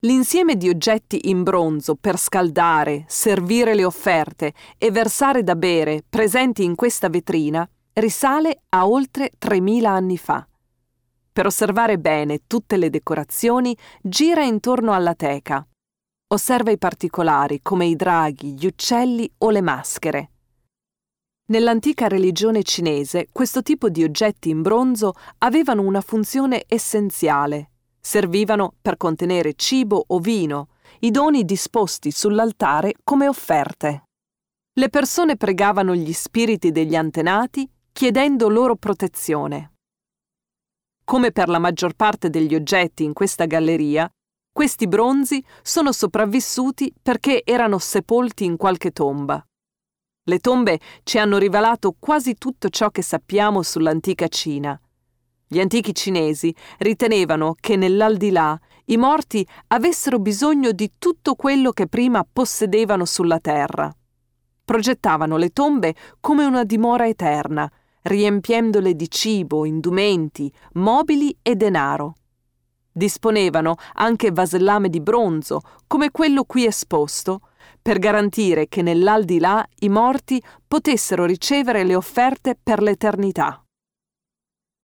L'insieme di oggetti in bronzo per scaldare, servire le offerte e versare da bere presenti in questa vetrina risale a oltre 3000 anni fa. Per osservare bene tutte le decorazioni, gira intorno alla teca. Osserva i particolari come i draghi, gli uccelli o le maschere. Nell'antica religione cinese, questo tipo di oggetti in bronzo avevano una funzione essenziale. Servivano per contenere cibo o vino, i doni disposti sull'altare come offerte. Le persone pregavano gli spiriti degli antenati chiedendo loro protezione. Come per la maggior parte degli oggetti in questa galleria, questi bronzi sono sopravvissuti perché erano sepolti in qualche tomba. Le tombe ci hanno rivelato quasi tutto ciò che sappiamo sull'antica Cina. Gli antichi cinesi ritenevano che nell'aldilà i morti avessero bisogno di tutto quello che prima possedevano sulla terra. Progettavano le tombe come una dimora eterna, riempiendole di cibo, indumenti, mobili e denaro. Disponevano anche vasellame di bronzo, come quello qui esposto, per garantire che nell'aldilà i morti potessero ricevere le offerte per l'eternità.